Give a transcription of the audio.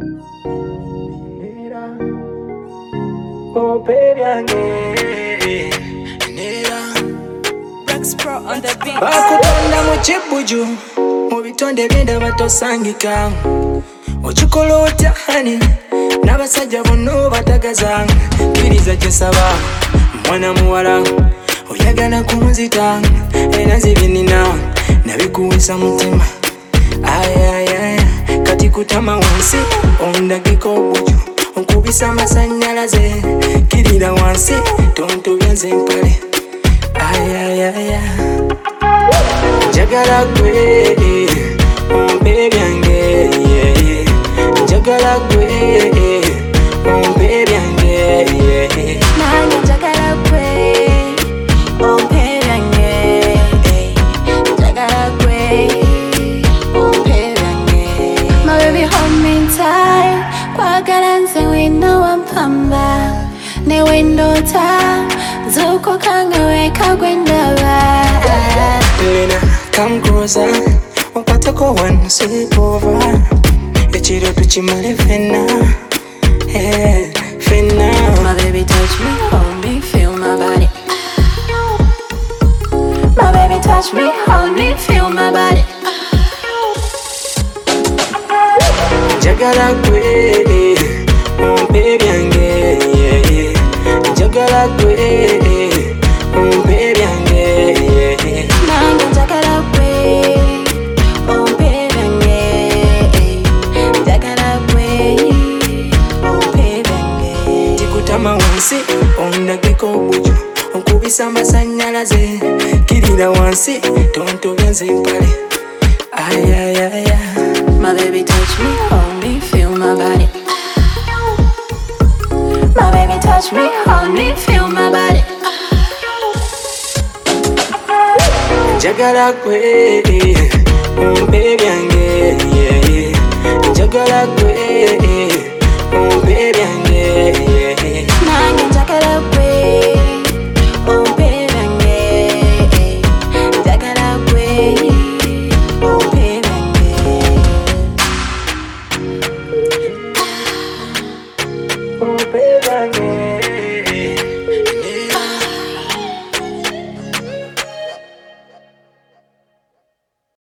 Oh baby, nera Rex Pro on the beat. bakutonda mu kibuju mu bitonde byenda batosangika okikola otya hani n'abasajja bonna batagaza kkiriza kyesaba mwana muwala oyagala kunzita era nzibinina nabikuwesa mutima ayayaya kati kutama wansi ondagika obuju onkubisa amasanyalaze kirira wansi tontobya nze mpale ayayaya njagala gwe ompe byange njagala gwe ompe byange Nange njagala gwe ompe byange, njagala gwe ompe byange. My baby hold me tight, kwagala nze wena wampamba ne wendota zuko kanga weka gwendaba. Lena, come closer, umpateko one sleep over ekiro tukimale fenna fenna. My baby touch me, hold me, feel my body. My baby touch me, hold me, feel my body. Njagala gwe ompe byange njagala gwe ompe byange Nange njagala gwe ompe byange, njagala gwe ompe byange. tikutama wansi ondagika obuju onkubisa amasanyalaze kirira wansi tontobya nze mpale ayayaya. My baby touch me, hold me, feel my body. My baby touch me, hold me, feel my body. Njagala gwe ompe byange njagala gwe ompe byange Nange njagala